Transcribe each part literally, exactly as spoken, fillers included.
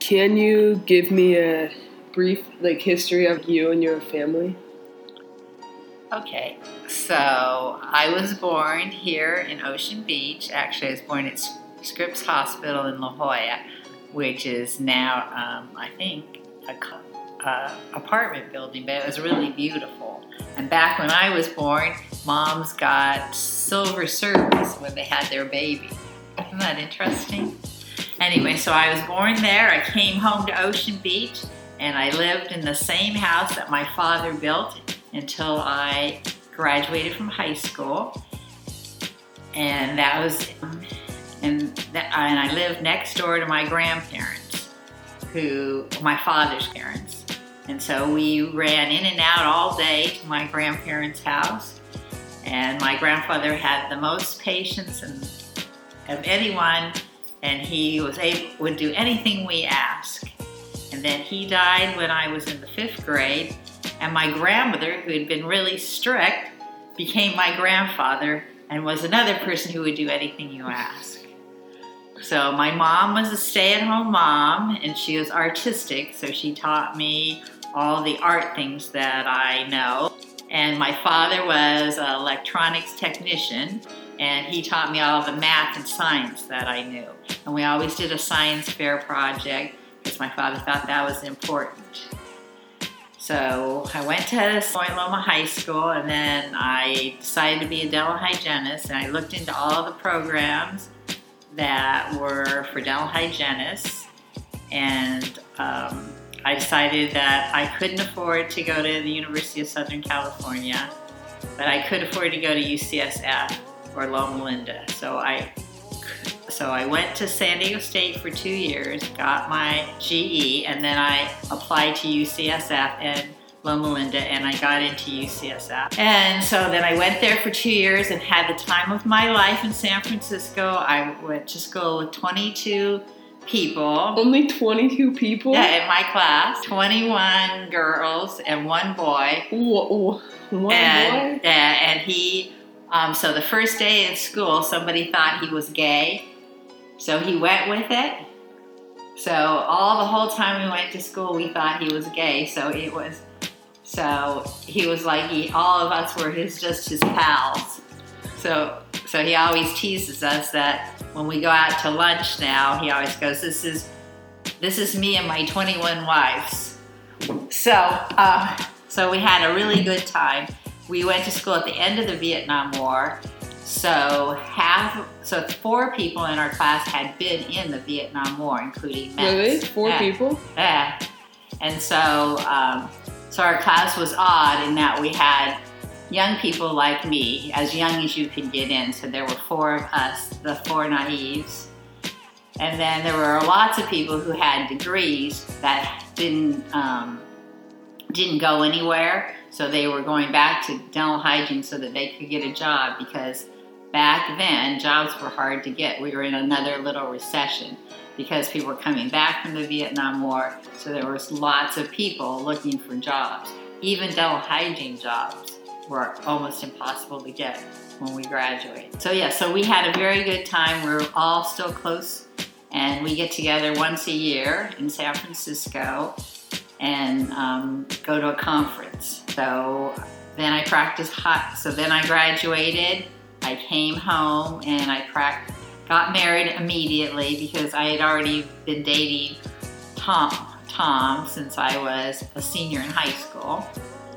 Can you give me a brief like history of you and your family? Okay, so I was born here in Ocean Beach. Actually, I was born at Scripps Hospital in La Jolla, which is now, um, I think, a uh, apartment building, but it was really beautiful. And back when I was born, moms got silver service when they had their baby. Isn't that interesting? Anyway, so I was born there. I came home to Ocean Beach, and I lived in the same house that my father built until I graduated from high school. And that was, and, that, and I lived next door to my grandparents, who, my father's parents. And so we ran in and out all day to my grandparents' house. And my grandfather had the most patience and, of anyone, and he was able, would do anything we asked. And then he died when I was in the fifth grade, and my grandmother, who had been really strict, became my grandfather and was another person who would do anything you ask. So my mom was a stay-at-home mom, and she was artistic, so she taught me all the art things that I know. And my father was an electronics technician, and he taught me all the math and science that I knew. And we always did a science fair project because my father thought that was important. So I went to Point Loma High School, and then I decided to be a dental hygienist, and I looked into all the programs that were for dental hygienists, and um, I decided that I couldn't afford to go to the University of Southern California, but I could afford to go to U C S F or Loma Linda. So I So I went to San Diego State for two years, got my G E, and then I applied to U C S F and Loma Linda, and I got into U C S F. And so then I went there for two years and had the time of my life in San Francisco. I went to school with twenty-two people. Only twenty-two people? Yeah, in my class. twenty-one girls and one boy. Whoa, one and, boy? Yeah, and he, um, so the first day in school, somebody thought he was gay. So he went with it. So all the whole time we went to school, we thought he was gay. So it was, so he was like, he, all of us were his, just his pals. So, so he always teases us that when we go out to lunch now, he always goes, this is, this is me and my twenty-one wives. So, uh, so we had a really good time. We went to school at the end of the Vietnam War. So half, so four people in our class had been in the Vietnam War, including men. Really? Four yeah. people? Yeah. And so, um, so our class was odd in that we had young people like me, as young as you could get in. So there were four of us, the four naives. And then there were lots of people who had degrees that didn't um, didn't go anywhere. So they were going back to dental hygiene so that they could get a job, because back then jobs were hard to get. We were in another little recession because people were coming back from the Vietnam War. So there was lots of people looking for jobs. Even dental hygiene jobs were almost impossible to get when we graduated. So yeah, so we had a very good time. We were all still close, and we get together once a year in San Francisco and um, go to a conference. So then I practiced hot. So then I graduated. I came home and I pra- got married immediately because I had already been dating Tom, Tom since I was a senior in high school.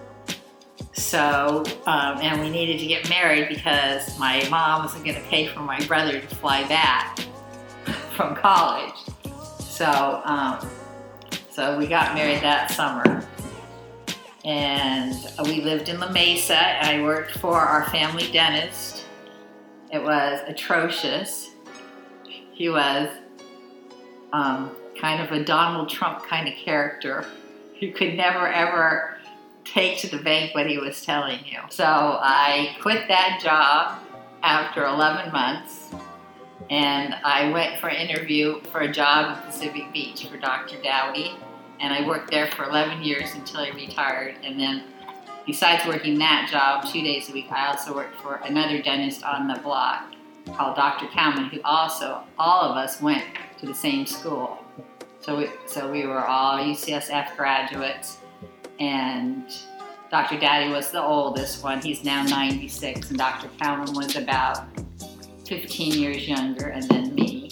So, um, and we needed to get married because my mom wasn't going to pay for my brother to fly back from college. So, um, so we got married that summer. And we lived in La Mesa. I worked for our family dentist. It was atrocious. He was um, kind of a Donald Trump kind of character. You could never, ever take to the bank what he was telling you. So I quit that job after eleven months, and I went for an interview for a job in Pacific Beach for Doctor Dowdy, and I worked there for eleven years until I retired. And then besides working that job two days a week, I also worked for another dentist on the block called Doctor Cowman, who also, all of us went to the same school. So So we, so we were all U C S F graduates, and Doctor Daddy was the oldest one. He's now ninety-six, and Doctor Callan was about fifteen years younger, and then me.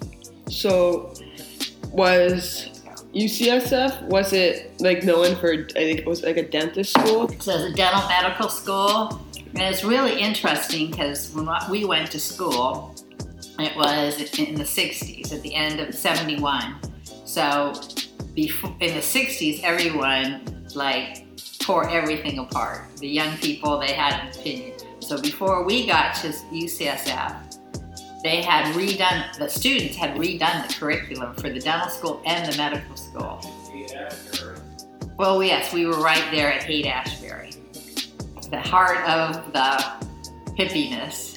So was U C S F, was it like known for, I think it was like a dentist school? So it's a dental medical school, and it's really interesting because when we went to school, it was in the sixties, at the end of seventy-one. So before, in the sixties, everyone like tore everything apart. The young people, they had an opinion. So before we got to U C S F, they had redone, the students had redone the curriculum for the dental school and the medical school. Well, yes, we were right there at Haight-Ashbury, the heart of the hippiness.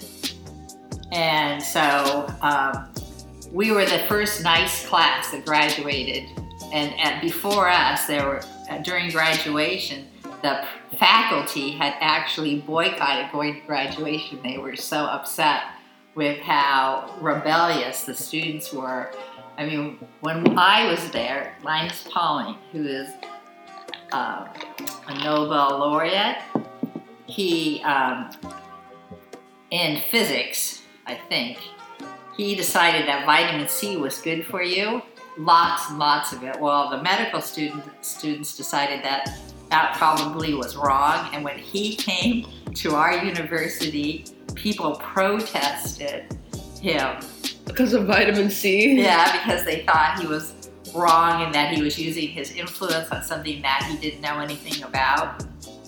And so um, we were the first nice class that graduated. And, and before us, there were uh, during graduation, the faculty had actually boycotted going to graduation. They were so upset with how rebellious the students were. I mean, when I was there, Linus Pauling, who is uh, a Nobel laureate, he, um, in physics, I think, he decided that vitamin C was good for you, lots and lots of it. Well, the medical student, students decided that that probably was wrong, and when he came to our university, people protested him. Because of vitamin C? Yeah, because they thought he was wrong and that he was using his influence on something that he didn't know anything about.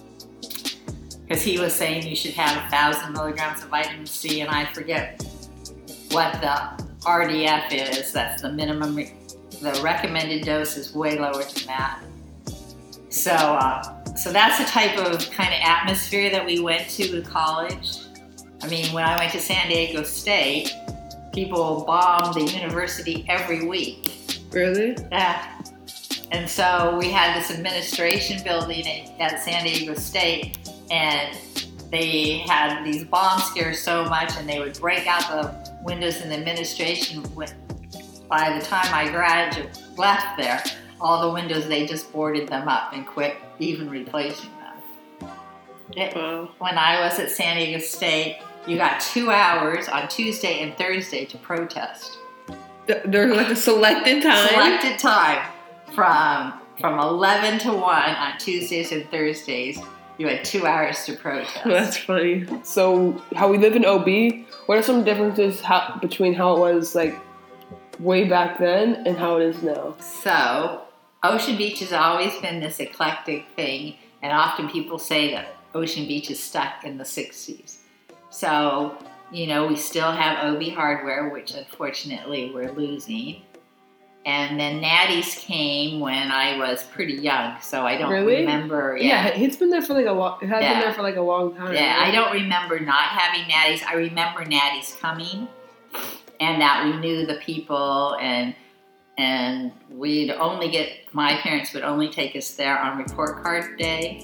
Because he was saying you should have a thousand milligrams of vitamin C, and I forget what the R D F is. That's the minimum, re- the recommended dose is way lower than that. So, uh, so that's the type of kind of atmosphere that we went to in college. I mean, when I went to San Diego State, people bombed the university every week. Really? Yeah. And so we had this administration building at San Diego State, and they had these bomb scares so much, and they would break out the windows in the administration. By the time I graduated, left there, all the windows, they just boarded them up and quit even replacing them. It, wow. When I was at San Diego State, you got two hours on Tuesday and Thursday to protest. There's like a selected time? Selected time. From, from eleven to one on Tuesdays and Thursdays, you had two hours to protest. That's funny. So, how we live in O B, what are some differences how, between how it was like way back then and how it is now? So, Ocean Beach has always been this eclectic thing, and often people say that Ocean Beach is stuck in the sixties. So, you know, we still have O B Hardware, which unfortunately we're losing. And then Natty's came when I was pretty young, so I don't really? remember. Yeah. yeah, it's been there for like a long. It has yeah. been there for like a long time. Yeah, right? I don't remember not having Natty's. I remember Natty's coming, and that we knew the people, and and we'd only get my parents would only take us there on report card day.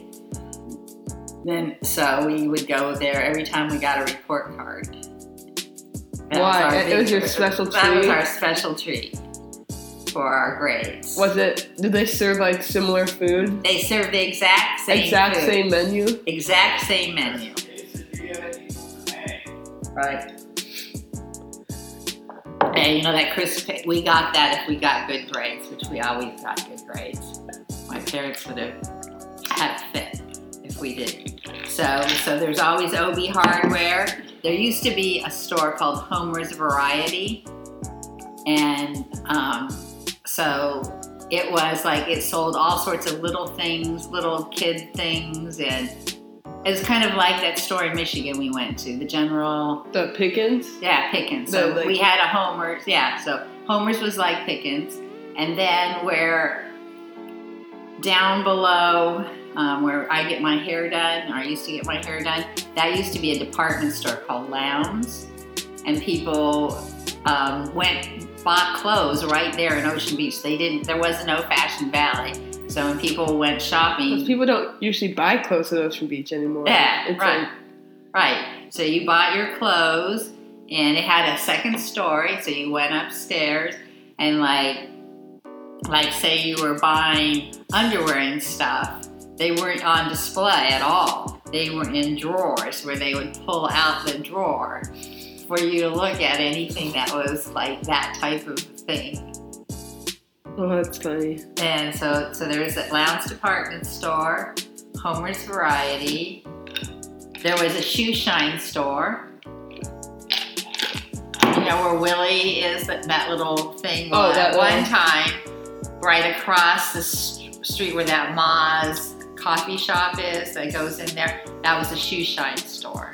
Then so we would go there every time we got a report card. That Why? Was it big, was your special treat. That was our special treat for our grades. Was it? Did they serve like similar food? They served the exact same exact food. same menu. Exact same menu. Right. And you know that crisp, we got that if we got good grades, which we always got good grades. My parents would have had a fit if we didn't. So, so there's always O B Hardware. There used to be a store called Homer's Variety, and um, so it was like it sold all sorts of little things, little kid things, and it was kind of like that store in Michigan we went to, the General... The Pickens? Yeah, Pickens. So the, like, we had a Homer's, yeah, so Homer's was like Pickens. And then where down below, um, where I get my hair done, or I used to get my hair done, that used to be a department store called Lowndes. And people um, went, bought clothes right there in Ocean Beach. They didn't, there was no Fashion Valley. So when people went shopping... Because people don't usually buy clothes at Ocean Beach anymore. Yeah, it's right. Like, right. So you bought your clothes, and it had a second story, so you went upstairs, and like like say you were buying underwear and stuff, they weren't on display at all. They were in drawers where they would pull out the drawer for you to look at anything that was like that type of thing. Oh, that's funny. And so, so there was a Lowndes department store, Homer's Variety. There was a shoe shine store. You know where Willie is, that, that little thing. Oh, that one one. time, right across the st- street where that Ma's coffee shop is that goes in there, that was a shoe shine store.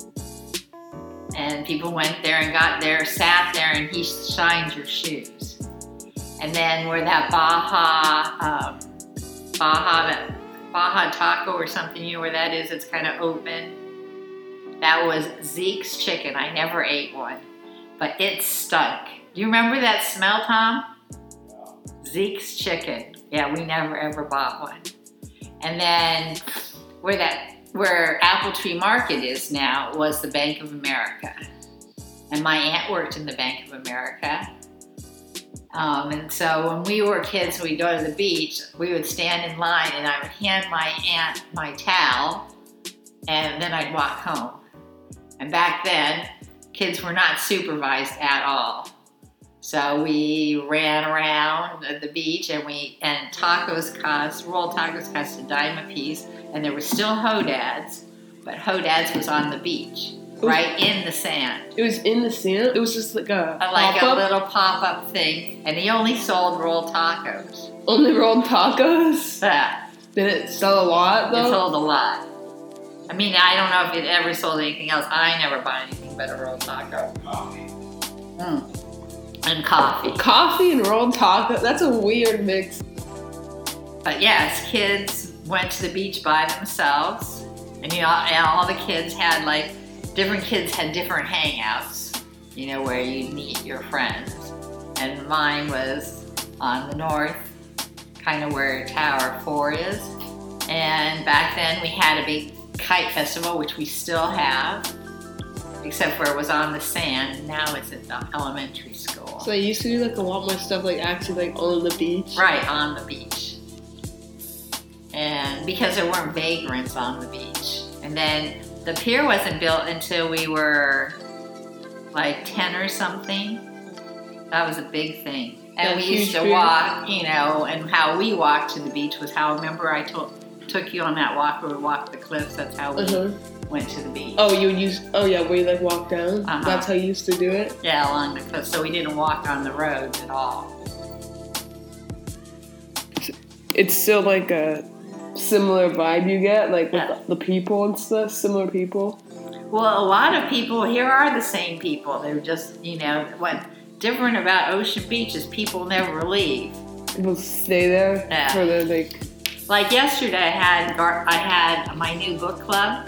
And people went there and got there, sat there, and he shined your shoes. And then where that Baja, um, Baja, that Baja Taco or something, you know where that is? It's kind of open. That was Zeke's Chicken. I never ate one, but it stunk. Do you remember that smell, Tom? Zeke's Chicken. Yeah, we never ever bought one. And then where that where Apple Tree Market is now was the Bank of America. And my aunt worked in the Bank of America. Um, and so when we were kids, we'd go to the beach, we would stand in line and I would hand my aunt my towel and then I'd walk home. And back then, kids were not supervised at all. So we ran around at the beach and we and tacos cost, rolled tacos cost a dime a piece, and there were still Hodads, but Hodads was on the beach, was, right in the sand. It was in the sand? It was just like a Like pop-up? a little pop-up thing, and he only sold rolled tacos. Only rolled tacos? Yeah. Did it sell a lot though? It sold a lot. I mean, I don't know if it ever sold anything else. I never buy anything but a rolled taco. Mm. And coffee. Coffee and rolled taco? That's a weird mix. But yes, kids went to the beach by themselves. And you know, and all the kids had like, different kids had different hangouts, you know, where you'd meet your friends. And mine was on the north, kind of where Tower four is. And back then we had a big kite festival, which we still have, except for it was on the sand. Now it's at the elementary school. So I used to do like a lot more stuff like actually like on the beach. Right, on the beach. And because there weren't vagrants on the beach. And then the pier wasn't built until we were like ten or something. That was a big thing. And That we huge used to pier? walk, you know, and how we walked to the beach was how, remember I told, took you on that walk where we walked the cliffs? That's how we Uh-huh. went to the beach. Oh, you would use, oh yeah, where you like walk down? Uh-huh. That's how you used to do it? Yeah, along the cliff. So we didn't walk on the roads at all. It's still like a similar vibe you get, like with Yeah. the people and stuff, similar people. Well, a lot of people here are the same people. They're just, you know, what's different about Ocean Beach is people never leave. People stay there Yeah. for the like. Like yesterday, I had gar- I had my new book club.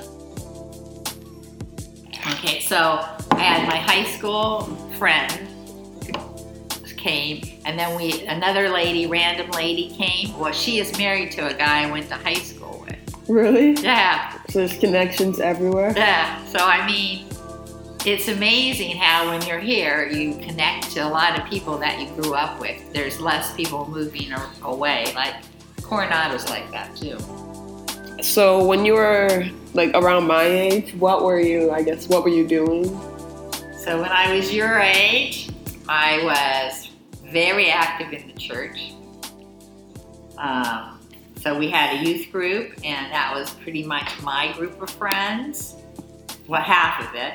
Okay, so I had my high school friend came, and then we another lady, random lady came. Well, she is married to a guy I went to high school with. Really? Yeah. So there's connections everywhere. Yeah, so I mean, it's amazing how when you're here, you connect to a lot of people that you grew up with. There's less people moving a- away. Like Coronado's like that too. So when you were like around my age, what were you, I guess, what were you doing? So when I was your age, I was very active in the church. Um, so we had a youth group, and that was pretty much my group of friends. Well, half of it.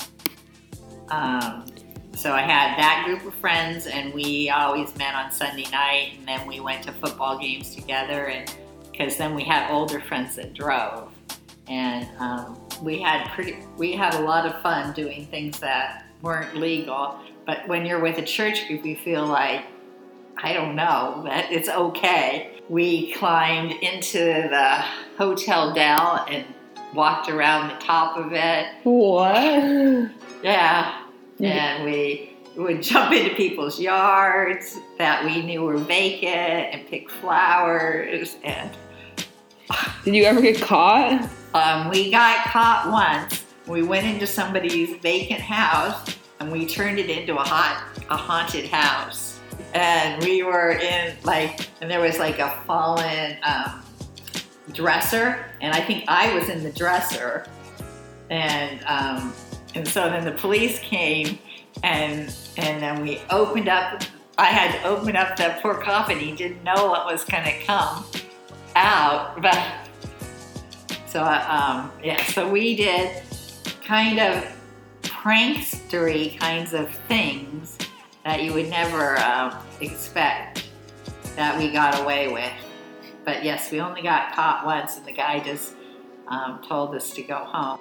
Um, so I had that group of friends, and we always met on Sunday night, and then we went to football games together, and because then we had older friends that drove, and um, we had pretty, we had a lot of fun doing things that weren't legal. But when you're with a church group, you feel like, I don't know, that it's okay. We climbed into the Hotel Del and walked around the top of it. What? Yeah. And we would jump into people's yards that we knew were vacant and pick flowers. And Did you ever get caught? um, we got caught once. We went into somebody's vacant house and we turned it into a hot, a haunted house. and we were in like, and there was like a fallen um, dresser, and I think I was in the dresser, and um, and so then the police came, and and then we opened up. I had to open up that poor coffin. He didn't know what was going to come out, but so um, yeah, so we did kind of prankstery kinds of things that you would never um, expect that we got away with. But yes, we only got caught once, and the guy just um, told us to go home.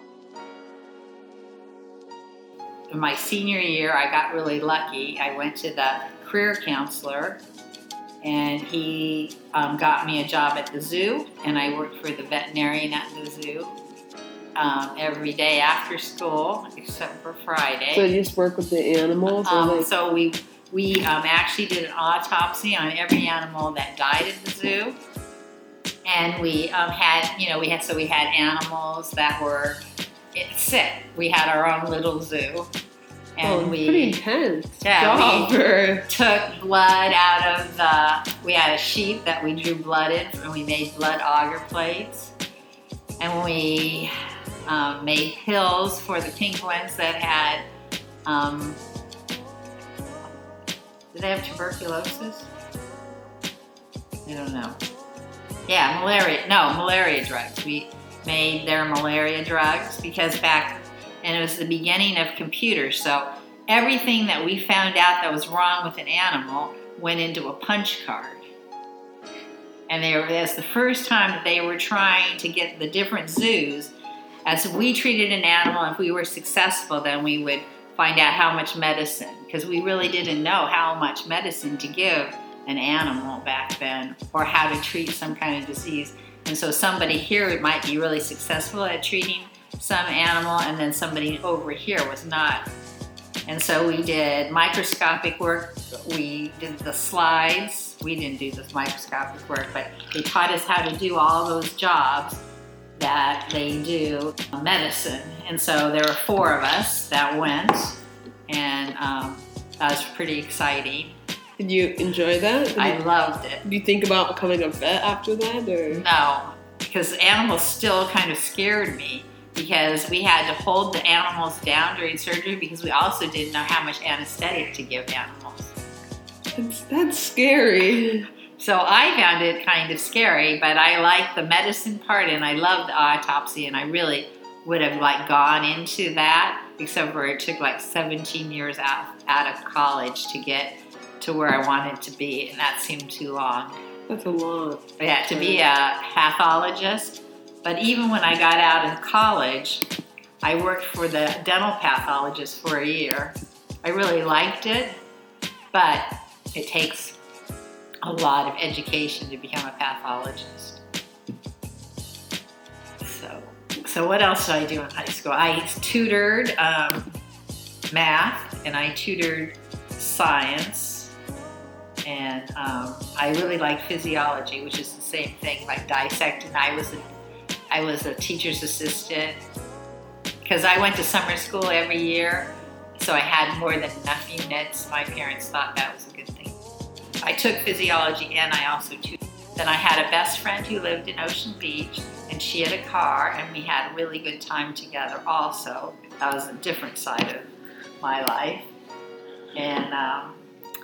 In my senior year, I got really lucky. I went to the career counselor, and he um, got me a job at the zoo, and I worked for the veterinarian at the zoo um, every day after school, except for Friday. So you just work with the animals? Um, or like- so we we um, actually did an autopsy on every animal that died at the zoo, and we um, had, you know, we had so we had animals that were sick. We had our own little zoo. And oh, we, pretty intense yeah, job. we for... took blood out of the, we had a sheep that we drew blood in, and we made blood auger plates. And we um, made pills for the penguins that had, um, did they have tuberculosis? I don't know. Yeah, malaria, no, malaria drugs. We made their malaria drugs because back, and it was the beginning of computers, so everything that we found out that was wrong with an animal went into a punch card. And they were, it was the first time that they were trying to get the different zoos, as we treated an animal, if we were successful, then we would find out how much medicine, because we really didn't know how much medicine to give an animal back then, or how to treat some kind of disease. And so somebody here might be really successful at treating some animal, and then somebody over here was not. And so we did microscopic work. We did the slides. We didn't do this microscopic work, but they taught us how to do all those jobs that they do medicine. And so there were four of us that went, and um, that was pretty exciting. Did you enjoy that? Did I you, loved it. Do you think about becoming a vet after that? Or? No, because animals still kind of scared me, because we had to hold the animals down during surgery, because we also didn't know how much anesthetic to give animals. That's, that's scary. So I found it kind of scary, but I liked the medicine part, and I loved the autopsy, and I really would have like gone into that, except for it took like seventeen years out, out of college to get to where I wanted to be, and that seemed too long. That's a lot. Yeah, to be a pathologist. But even when I got out of college, I worked for the dental pathologist for a year. I really liked it, but it takes a lot of education to become a pathologist. So, so what else did I do in high school? I tutored um, math, and I tutored science. And um, I really liked physiology, which is the same thing, like dissecting. I was a, I was a teacher's assistant because I went to summer school every year, so I had more than enough units. My parents thought that was a good thing. I took physiology, and I also tutored. Then I had a best friend who lived in Ocean Beach, and she had a car, and we had a really good time together also. That was a different side of my life. And um,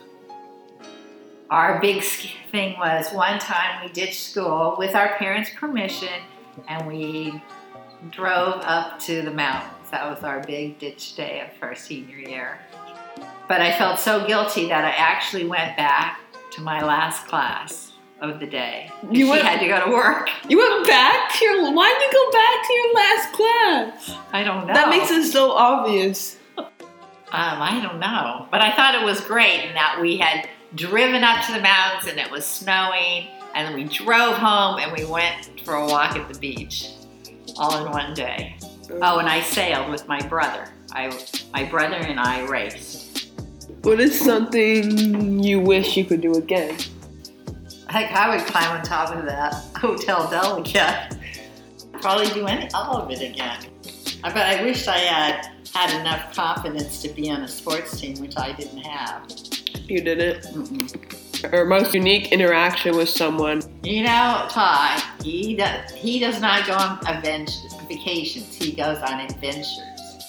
our big thing was one time we ditched school with our parents' permission, and we drove up to the mountains. That was our big ditch day of our senior year. But I felt so guilty that I actually went back to my last class of the day. You she went, had to go to work. You went back to your, why did you go back to your last class? I don't know. That makes it so obvious. Um, I don't know. But I thought it was great in that we had driven up to the mountains, and it was snowing, and then we drove home, and we went for a walk at the beach all in one day. Oh, and I sailed with my brother. I, my brother and I raced. What is something you wish you could do again? Heck, I would climb on top of that Hotel Del again. Probably do any, all of it again. But I wish I had had enough confidence to be on a sports team, which I didn't have. You didn't? Mm-mm. Or most unique interaction with someone? You know, Todd, he does, he does not go on adventures, vacations. He goes on adventures.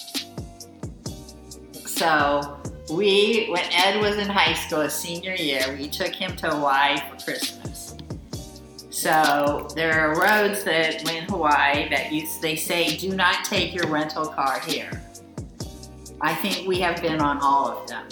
So we, when Ed was in high school, his senior year, we took him to Hawaii for Christmas. So there are roads that in Hawaii that you, they say, do not take your rental car here. I think we have been on all of them.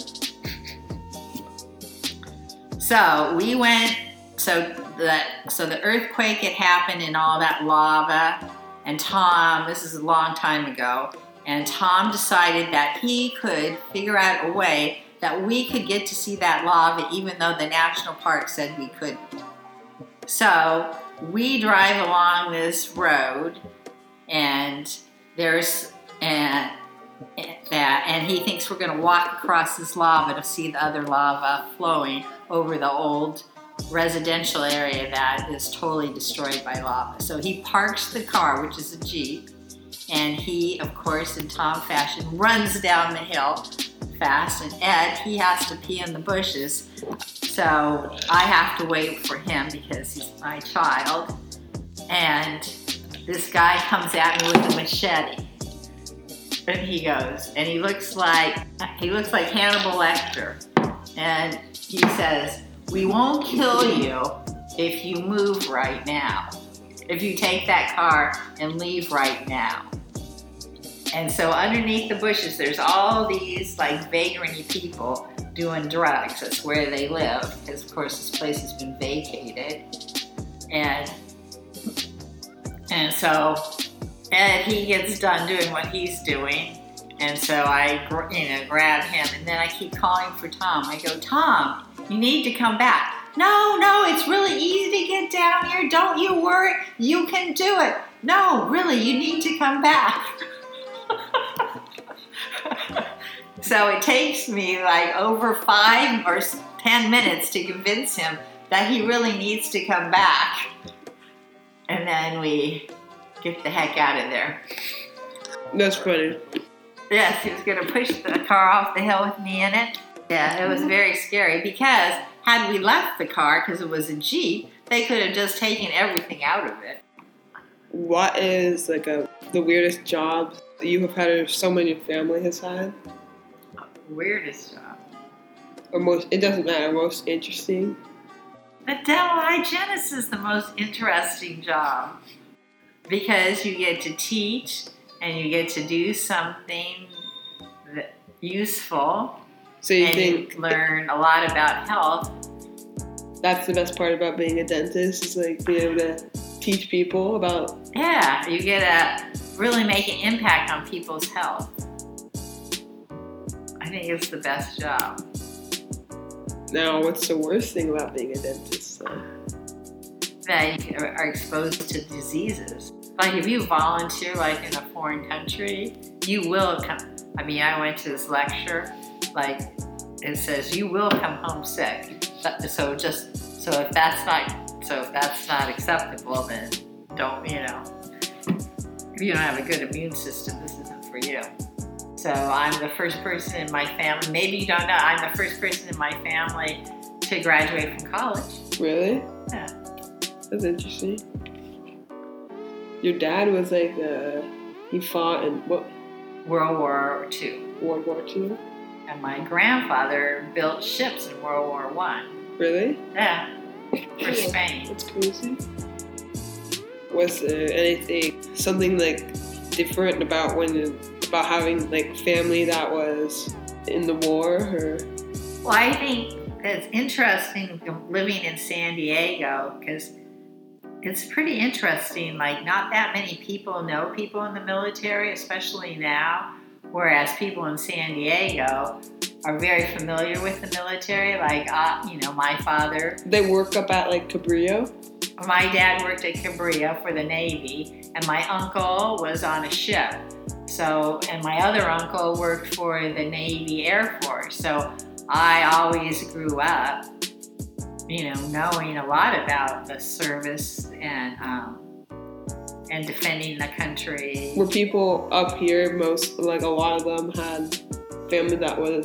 So we went, so the, so the earthquake had happened and all that lava, and Tom, this is a long time ago, and Tom decided that he could figure out a way that we could get to see that lava even though the national park said we couldn't. So we drive along this road, and there's and, and that, and he thinks we're going to walk across this lava to see the other lava flowing over the old residential area that is totally destroyed by lava. So he parks the car, which is a Jeep, and he, of course, in Tom fashion, runs down the hill fast, and Ed, he has to pee in the bushes. So I have to wait for him because he's my child. And this guy comes at me with a machete. And he goes, and he looks like, he looks like Hannibal Lecter. And he says, we won't kill you if you move right now. If you take that car and leave right now. And so underneath the bushes, there's all these like vagrant-y people doing drugs. That's where they live, because of course this place has been vacated. And and so Ed, he gets done doing what he's doing, and so I, you know, grab him, and then I keep calling for Tom. I go, Tom, you need to come back. No, no, it's really easy to get down here. Don't you worry, you can do it. No, really, you need to come back. So it takes me like over five or ten minutes to convince him that he really needs to come back. And then we get the heck out of there. That's funny. Yes, he was going to push the car off the hill with me in it. Yeah, it was very scary because had we left the car, because it was a Jeep, they could have just taken everything out of it. What is like a the weirdest job that you have had or someone in your family has had? Weirdest job. Or most, it doesn't matter, most interesting? The dental hygienist is the most interesting job because you get to teach and you get to do something that useful. So you and think you learn a lot about health. That's the best part about being a dentist, is like being able to teach people about... Yeah, you get to really make an impact on people's health. I think it's the best job. Now, what's the worst thing about being a dentist? So? That you are exposed to diseases. Like if you volunteer like in a foreign country, you will come. I mean, I went to this lecture, like it says you will come home sick. So just, so if that's not, so if that's not acceptable, then don't, you know, if you don't have a good immune system, this isn't for you. So I'm the first person in my family, maybe you don't know, I'm the first person in my family to graduate from college. Really? Yeah. That's interesting. Your dad was like, uh, he fought in what? World War Two. World War Two? And my grandfather built ships in World War One. Really? Yeah. For Yeah, Spain. That's crazy. Was there anything, something like different about when, about having like family that was in the war, or? Well, I think it's interesting living in San Diego because it's pretty interesting. Like, not that many people know people in the military, especially now, whereas people in San Diego are very familiar with the military. Like, uh, you know, my father. They work up at like Cabrillo? My dad worked at Cabrillo for the Navy, and my uncle was on a ship. So, and my other uncle worked for the Navy Air Force. So I always grew up, you know, knowing a lot about the service and um, and defending the country. Were people up here, most, like a lot of them had family that was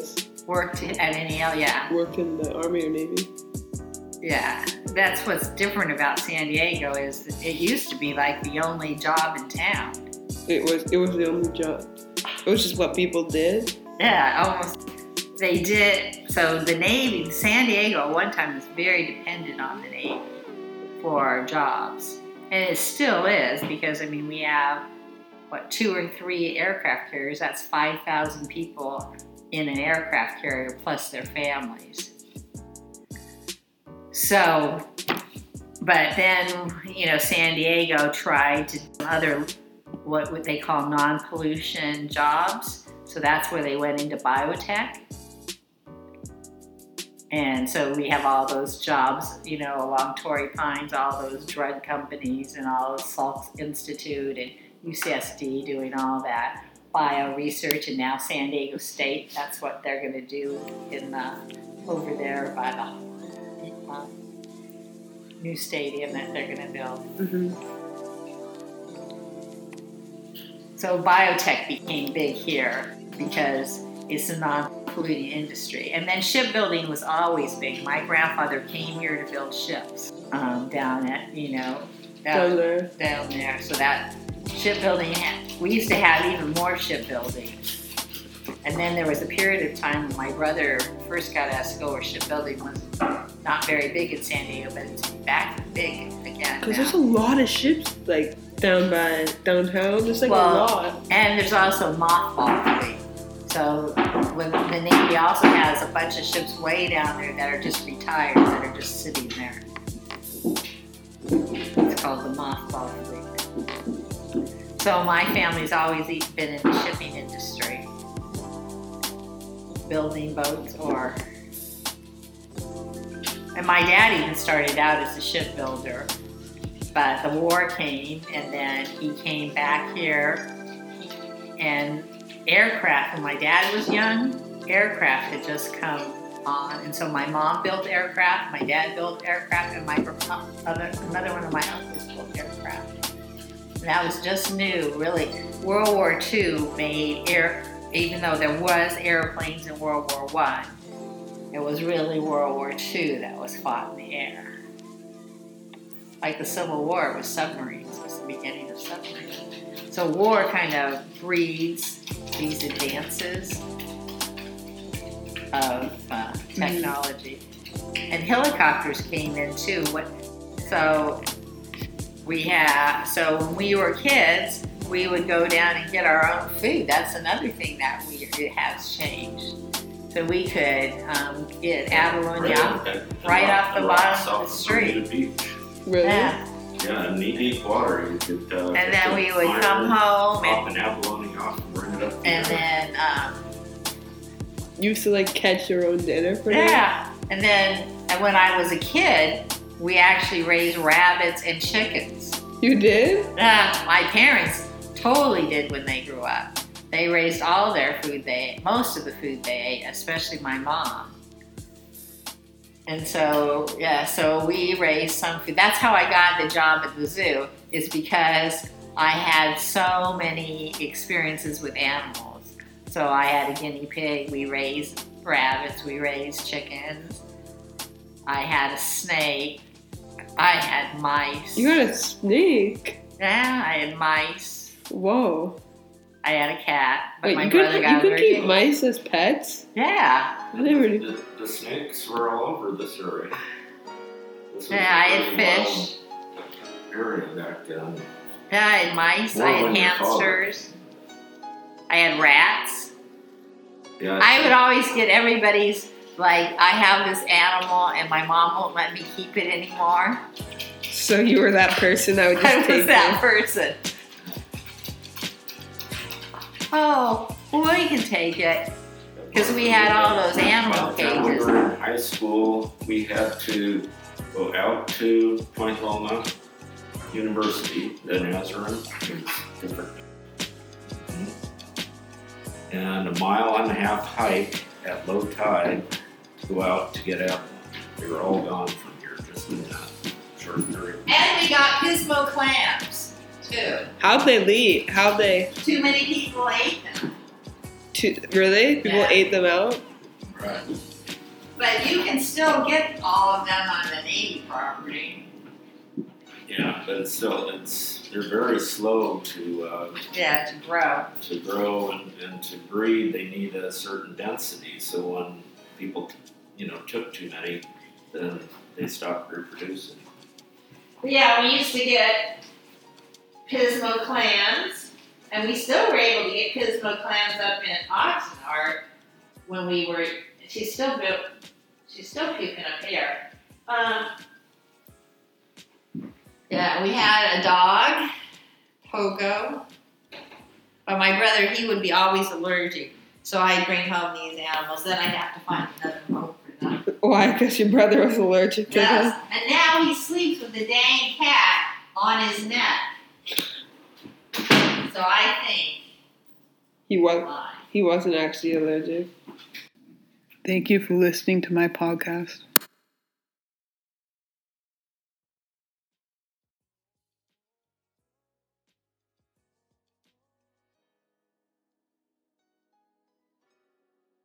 Worked at N E L, yeah. Worked in the Army or Navy? Yeah, that's what's different about San Diego is that it used to be like the only job in town. It was it was the only job. It was just what people did? Yeah, almost. They did. So the Navy, San Diego at one time was very dependent on the Navy for jobs. And it still is because, I mean, we have, what, two or three aircraft carriers. That's five thousand people in an aircraft carrier plus their families. So, but then, you know, San Diego tried to do other, what, what they call non-pollution jobs. So that's where they went into biotech. And so we have all those jobs, you know, along Torrey Pines, all those drug companies and all the Salk Institute and U C S D doing all that bio research, and now San Diego State, that's what they're going to do in the, over there by the um, new stadium that they're going to build. Mm-hmm. So biotech became big here because it's a non-polluting industry. And then shipbuilding was always big. My grandfather came here to build ships um, down at, you know, down, Down there. Down there. So that shipbuilding, had, we used to have even more shipbuilding. And then there was a period of time when my brother first got out of school where shipbuilding was not very big in San Diego, but it's back big again. Because now. there's a lot of ships like down by downtown. There's like well, a lot. And there's also mothball fleet. So when the Navy also has a bunch of ships way down there that are just retired, that are just sitting there. It's called the mothball fleet. So my family's always been in the shipping industry, building boats or... And my dad even started out as a shipbuilder, but the war came and then he came back here and aircraft, when my dad was young, aircraft had just come on. And so my mom built aircraft, my dad built aircraft, and my other, another one of my uncles built aircraft. And that was just new, really. World War Two made air, even though there was airplanes in World War One, it was really World War Two that was fought in the air. Like the Civil War was submarines, it was the beginning of submarines. So war kind of breeds these advances of uh, technology. Mm-hmm. And helicopters came in too. What, so we have, so when we were kids, we would go down and get our own food. That's another thing that we, it has changed. So we could um, get abalone right, right off the bottom of the street. Beach. Really? Yeah. Yeah, in knee deep water, you could. Uh, and then we would come home pop and an abalone off and bring it up. And then, um, you used to like catch your own dinner for yeah. that? And then, and when I was a kid, we actually raised rabbits and chickens. You did? Uh, my parents totally did when they grew up. They raised all their food they ate, most of the food they ate, especially my mom. And so, yeah, so we raised some food. That's how I got the job at the zoo, is because I had so many experiences with animals. So I had a guinea pig, we raised rabbits, we raised chickens. I had a snake, I had mice. You had a snake? Yeah, I had mice. Whoa. I had a cat, but Wait, my you brother could, got you could allergic. keep mice as pets? Yeah. I never knew. The, the snakes were all over this area. This was Yeah, I a had very fish. wild area back then. Yeah, I had mice, More I had when your father- hamsters. I had rats. Yeah, I would always get everybody's, like, I have this animal and my mom won't let me keep it anymore. So you were that person that would just I take was that them. person. Oh, well, you can take it. Because we had all those animal By the time we cages. were in high school, we had to go out to Point Loma University, the Nazarene. It's different. And a mile and a half hike at low tide to go out to get out. They were all gone from here just in that short period. And we got Pismo clams, too. How'd they leave? How'd they... Too many people ate them. Too, really? People Yeah. ate them out? Right. Right. But you can still get all of them on the Navy property. Yeah, but it's still, it's, they're very slow to, uh, Yeah, to grow. to grow and, and to breed. They need a certain density. So when people, you know, took too many, then they stopped reproducing. But yeah, we used to get Pismo clams, and we still were able to get Pismo clams up in Oxnard when we were. She's still built. She's still puking up here. Um, yeah, we had a dog, Pogo. But my brother, he would be always allergic, so I'd bring home these animals. Then I'd have to find another home for them. Why? Because your brother was allergic to Yes, them? and now he sleeps with the dang cat on his neck. So I think He was. why. He wasn't actually allergic. Thank you for listening to my podcast.